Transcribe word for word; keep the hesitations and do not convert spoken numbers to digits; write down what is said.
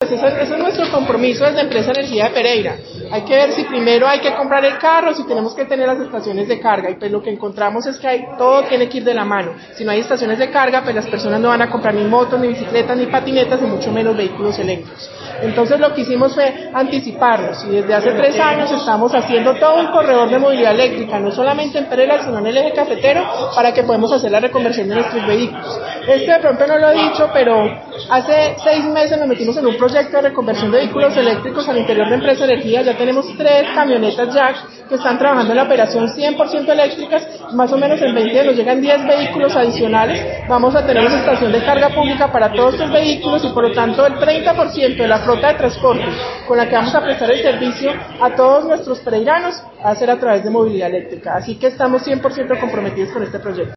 pues ese, ese es nuestro compromiso desde Empresa Energía de Pereira. Hay que ver si primero hay que comprar el carro, si tenemos que tener las estaciones de carga, y pues lo que encontramos es que hay, todo tiene que ir de la mano. Si no hay estaciones de carga, pues las personas no van a comprar ni motos, ni bicicletas, ni patinetas, y mucho menos vehículos eléctricos. Entonces lo que hicimos fue anticiparnos, y desde hace tres años estamos haciendo todo un corredor de movilidad eléctrica, no solamente en Pereira, sino en el eje cafetero, para que podamos hacer la reconversión de nuestros vehículos. Esto de pronto no lo he dicho, pero hace seis meses nos metimos en un proyecto de reconversión de vehículos eléctricos al interior de Empresa Energía. Ya tenemos tres camionetas Jack que están trabajando en la operación cien por ciento eléctricas. Más o menos en veinte nos llegan diez vehículos adicionales. Vamos a tener una estación de carga pública para todos estos vehículos, y por lo tanto el treinta por ciento de la flota de transporte con la que vamos a prestar el servicio a todos nuestros pereiranos va a ser a través de movilidad eléctrica. Así que estamos cien por ciento comprometidos con este proyecto.